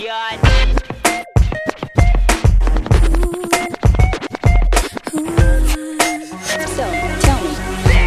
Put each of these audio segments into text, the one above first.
блядь. So, tell me.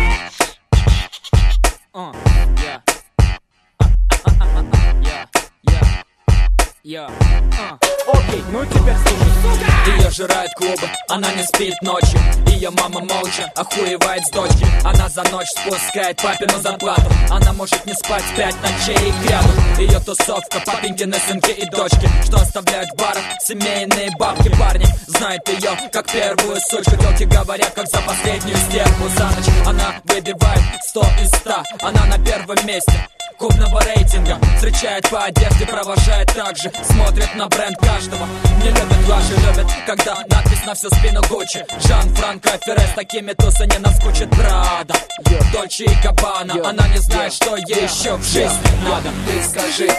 Окей, ну теперь слушай. Ее жирают клубы, она не спит ночью. Ее мама молча охуевает с дочки. Она за ночь спускает папину зарплату. Она может не спать 5 ночей кряду. Ее тусовка, папенькины сынки и дочки, что оставляют в барах семейные бабки. Парни знают ее как первую сучку. Тёлки говорят, как за последнюю стерву. За ночь она выбивает 100 из 100. Она на первом месте клубного рейтинга. Встречает по одежде, провожает так же. Смотрит на бренд каждого. Не любят лажи, любят, когда надпись на всю спину Гуччи. Жан-Франко Ферре, с такими туса не наскучит. Прада, Дольче и Габбана. Она не знает, что ей еще в жизни надо. Ты скажи,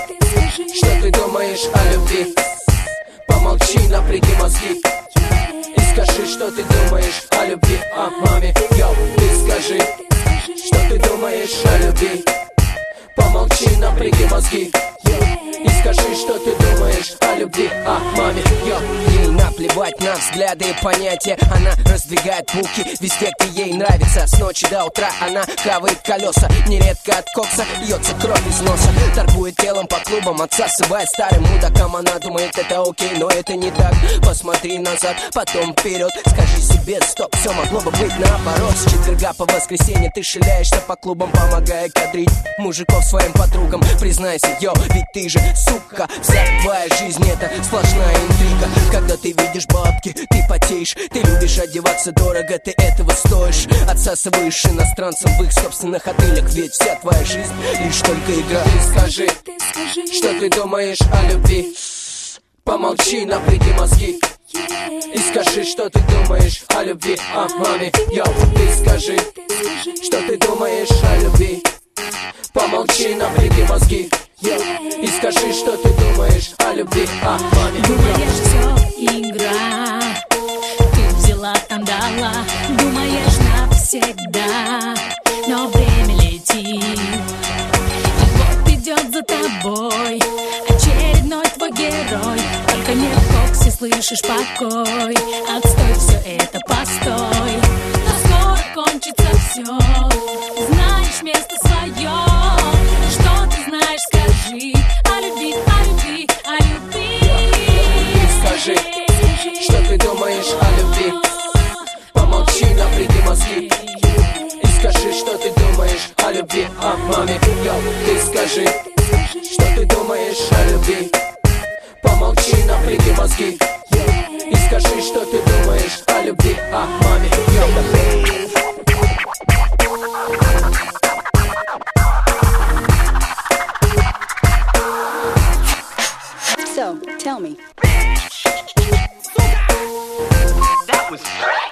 что ты думаешь о любви. Помолчи, напряги мозги и скажи, что ты думаешь о любви, о маме. Йоу, ты скажи, что ты думаешь о любви. Помолчи, напряги мозги и скажи, что ты думаешь о любви, о маме. Ей наплевать на взгляды и понятия. Она раздвигает булки везде, где ей нравится. С ночи до утра она хавает колеса. Нередко от кокса льется кровь из носа. Торгует телом по клубам, отсасывая старым мудакам. Она думает, это окей, но это не так. Посмотри назад, потом вперед. Скажи себе, стоп, все могло бы быть наоборот. С четверга по воскресенье ты шляешься по клубам, помогая кадрить мужиков своим подругам. Признайся, йо, ведь ты же сука. Вся твоя жизнь это сплошная интрига. Когда ты видишь бабки, ты потеешь. Ты любишь одеваться дорого, ты этого стоишь. Отсасываешь иностранцам в их собственных отелях. Ведь вся твоя жизнь лишь только игра. Ты скажи, что ты думаешь о любви. Помолчи, напряги мозги и скажи, что ты думаешь о любви, о маме. Йоу, ты скажи, что ты думаешь о любви. Помолчи, напряги мозги и скажи, что ты думаешь о любви, о маме. Думаешь, все игра, ты взяла, там дала. Думаешь навсегда, но время летит. И вот идет за тобой очередной твой герой. Только не в коксе слышишь покой. Отстой, все это постой. Но скоро кончится все. Знаешь место свое. Что ты знаешь, скажи о любви, о любви, о любви. Ты скажи, что ты думаешь о любви. Помолчи, напряги мозги и скажи, что ты думаешь о любви, о маме. Йоу, ты скажи, что ты думаешь о любви. Помолчи, напряги мозги и скажи, что ты думаешь о любви, о маме. Йоу. So, tell me. That was